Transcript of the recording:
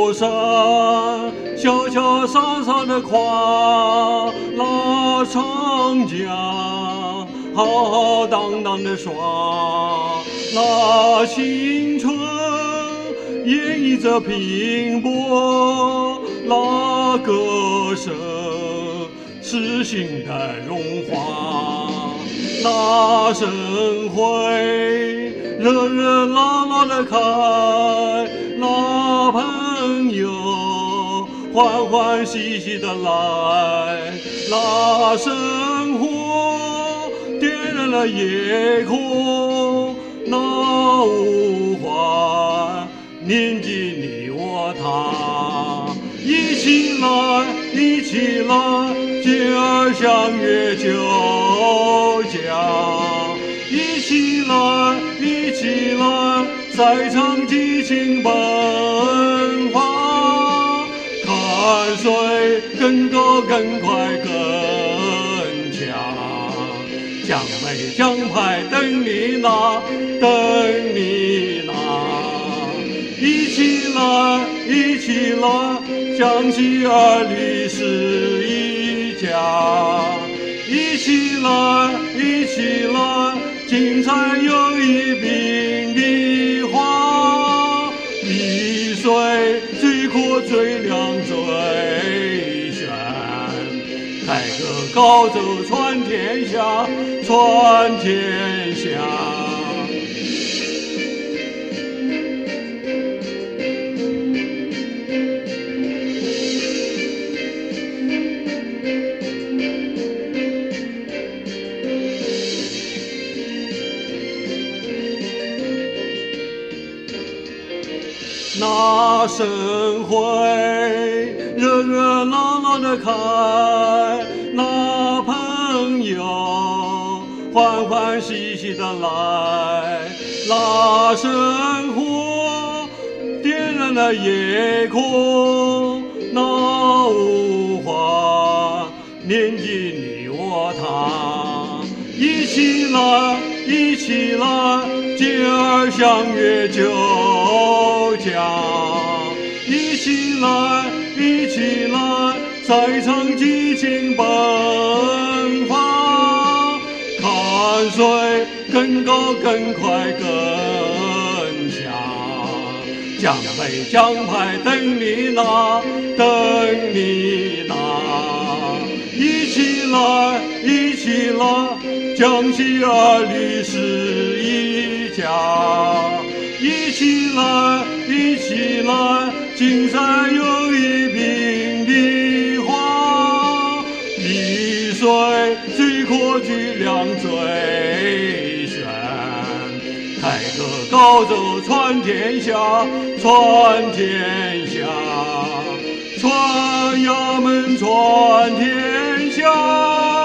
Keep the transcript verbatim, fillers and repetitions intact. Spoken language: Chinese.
过山，潇潇洒洒的跨拉长江，浩浩荡荡的耍拉青春，演绎着拼搏拉歌声，诗性的荣华拉盛会，热热辣辣的开拉朋友，欢欢喜喜的来拉生活，点燃了夜空那无欢，念记你我他，一起来一起来，今儿相约九江，一起来一起来，赛场激情奔放，看谁更高更快更强，奖杯奖牌等你拿等你拿，一起来一起来，江西儿女是一家，一起来一起来，精彩友谊并蒂花，一水最阔最亮最炫，凯歌高奏传天下传天下。那盛会热热闹闹的开，那朋友欢欢喜喜的来，那生活点燃了夜空那无欢，念记你我他，一起来一起来，今儿相约九江，一起来一起来，赛场激情奔放，看谁更高更快更强，奖杯奖牌等你拿等你拿，一起来一起来，江西儿女是一家，一起来一起来，精彩友谊并蒂花，一水最阔最亮最炫，凯歌高奏传天下传天下，传衙门传天下。